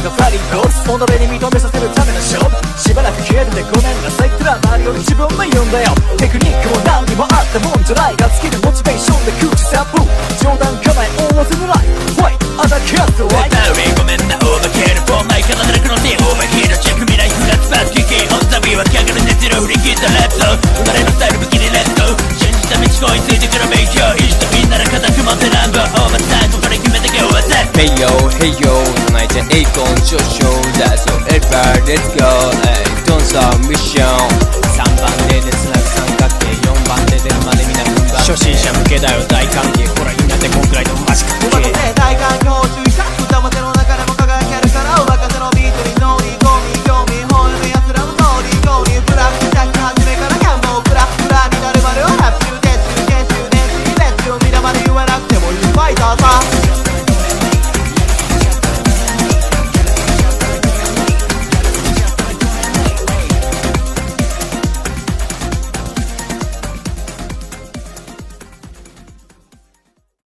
のファリーコースお鍋に認めさせるための勝負しばらく消えててごめんなさいってら周りより自分も呼んだよテクニックも何にもあったもんじゃないが尽きるモチベーションで空気サブ冗談構え大技のライファイトアタックアットライトごめんなオーバーキルフォーマイから誰かの手オーバーキルチェック未来フラッツバッキーオンザビー湧き上がる熱量振り切ったラップソ生まれのスタイル武器にレッド信じた道恋ついてくる勉強意志とみんなで固く持ってナンバーオーバータイムここで決めてけ終わった Hey yo, hey yo 唱えてエイコン上昇だ So everybody let's go Don't stop mission 3番手でつなぐ三角形4番手出るまでみんな踏ん張って初心者向けだよ大歓迎ほらいいなってこんくらいのマジかっけ